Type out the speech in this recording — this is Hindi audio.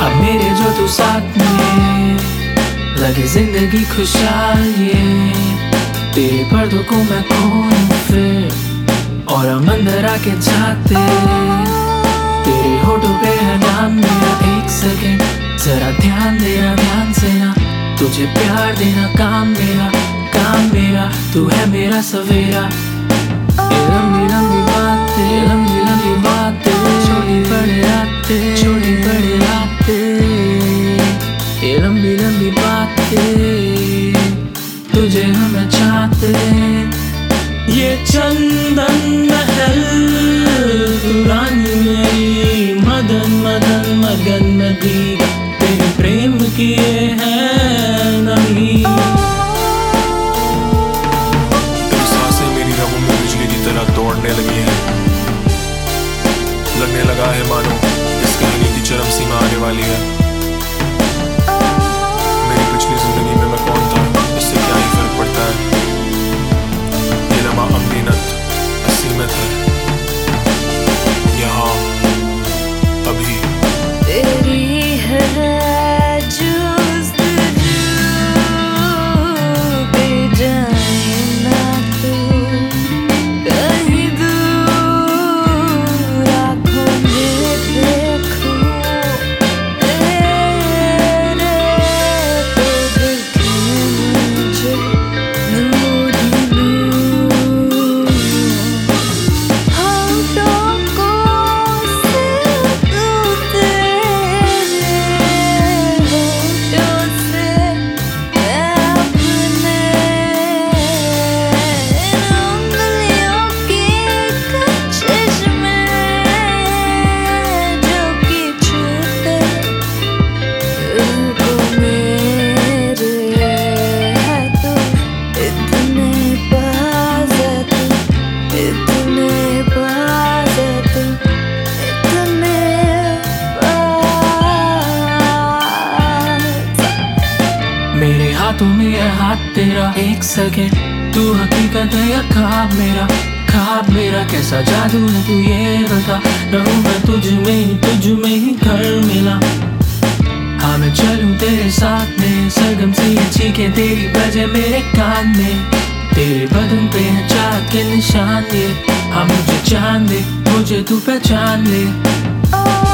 अब मेरे जो तू साथ में, लगे जिंदगी खुशहाल ये। तेरे पर्दों को मैं खोलूं फिर और हम अंदर आके जाते। तेरे होठों पे है नाम मेरा, एक सेकंड जरा ध्यान देना, ध्यान से ना। तुझे प्यार देना काम मेरा, तू है मेरा सवेरा। ये लंबी लंबी बातें, लंबी लंबी बातें, छोटी बड़ी रातें, ये लंबी लंबी बातें, तुझे हमें चाहते। ये चंदन महल पुरानी मेरी, मदन मदन मगन नदी, तेरे प्रेम की ये है नमी। तेरी सांसें मेरी रगों में बिजली की तरह दौड़ने लगी है। लगने लगा है मानो इस कहानी की चरम सीमा आने वाली है। मेरी पिछली जिंदगी में मैं कौन था, इससे क्या ही फर्क पड़ता है। ये लम्हा अनगिनत असीमित है यहाँ अभी। तेरी है मेरे हाथों में है हाथ तेरा, एक सेकंड तू हकीकत है या ख्वाब मेरा, कैसा जादू है तू ये बता। रहूं मैं तुझ में ही घर मिला। हाँ मैं चलूं तेरे साथ में, सरगम से ये चीखें तेरी बजे मेरे कान में। तेरे बदन पे है चाँद के निशान ये, हाँ मुझे चांद दे, मुझे तू पहचान ले।